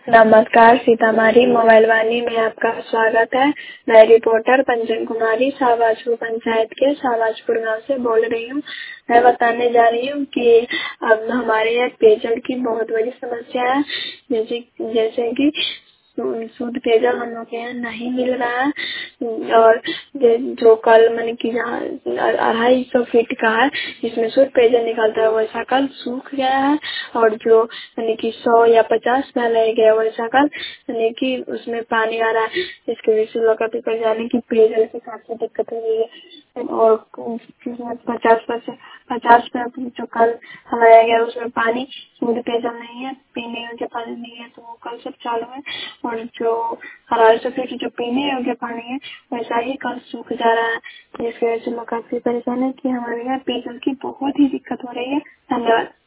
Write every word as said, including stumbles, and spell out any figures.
नमस्कार, सीतामढ़ी मोबाइल वाणी में आपका स्वागत है। मैं रिपोर्टर पंचन कुमारी शाहबाजपुर पंचायत के शाहबाजपुर गांव से बोल रही हूं। मैं बताने जा रही हूं कि अब हमारे यहाँ पेयजल की बहुत बड़ी समस्या है। जैसे जैसे कि शुद्ध पेयजल हम लोग के यहाँ नहीं मिल रहा है और जो कल मैंने कि जहाँ अढ़ाई सौ फीट का है जिसमें शुद्ध पेयजल निकलता है वैसा कल सूख गया है और जो यानी कि सौ या पचास में रह गया वैसा कल यानी कि उसमें पानी आ रहा है। इसके वजह से लोग अभी जाने की पेयजल की काफी दिक्कत हो रही है और पचास परसेंट पचास में जो कल हमारा गया उसमें पानी शुद्ध पेयजल नहीं है, पीने योग्य पानी नहीं है, तो वो कल सब चालू है और जो अढ़ाई सौ फीट जो पीने योग्य पानी है वैसा ही कल सूख जा रहा है। जिसकी वजह से लोग काफी परेशान है कि हमारे यहाँ पेयजल की बहुत ही दिक्कत हो रही है। धन्यवाद।